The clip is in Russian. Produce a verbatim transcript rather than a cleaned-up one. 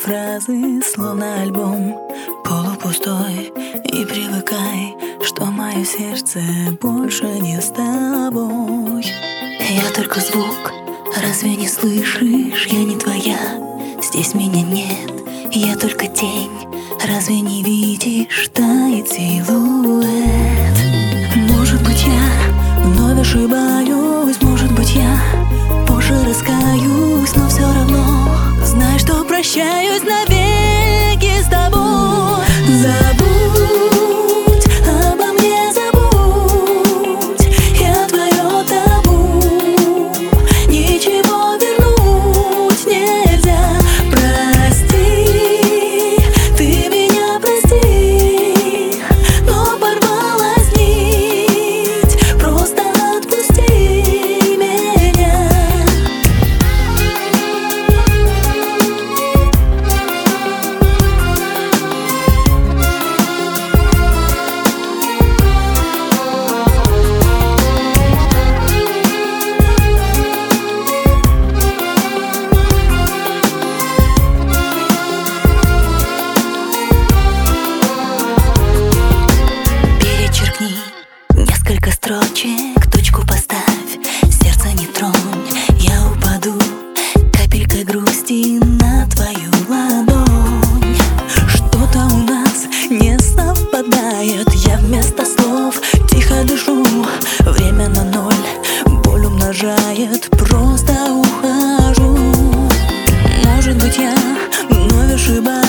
фразы, словно альбом полупустой. И привыкай, что мое сердце больше не с тобой. Я только звук, разве не слышишь? Я не твоя, здесь меня нет. Я только тень, разве не видишь? Тает силуэт. Может быть, я вновь ошибаюсь, может быть, я позже раскаюсь, но все равно знай, что прощаюсь навеки с тобой. Забудь обо мне, забудь, я твое табу. Ничего вернуть нельзя. Прости, ты меня прости, но порвалась нить. Просто отпусти меня. Несколько строчек, точку поставь, сердце не тронь, я упаду капелькой грусти на твою ладонь. Что-то у нас не совпадает, я вместо слов тихо дышу. Время на ноль, боль умножает, просто ухожу. Может быть, я вновь ошибаюсь,